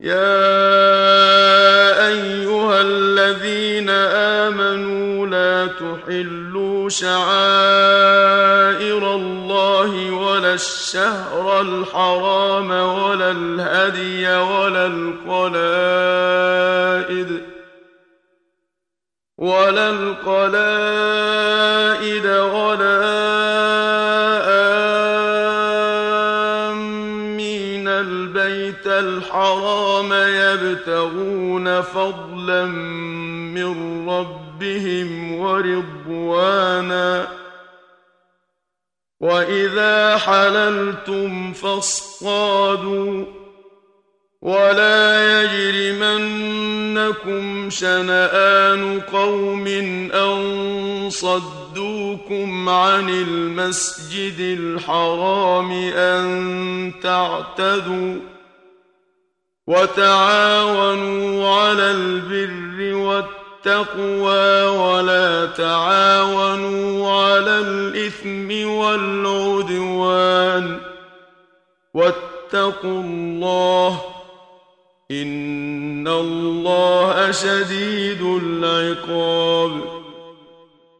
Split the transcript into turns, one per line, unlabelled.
يا أيها الذين آمنوا لا تحلوا شعائر الله ولا الشهر الحرام ولا الهدي ولا القلائد ولا آمين البيت الحرام يبتغون فضلا من ربهم ورضوانا وإذا حللتم فاصطادوا ولا يجرمنكم شنآن قوم أن صدوكم عن المسجد الحرام أن تعتدوا وتعاونوا على البر والتقوى ولا تعاونوا على الإثم والعدوان واتقوا الله إن الله شديد العقاب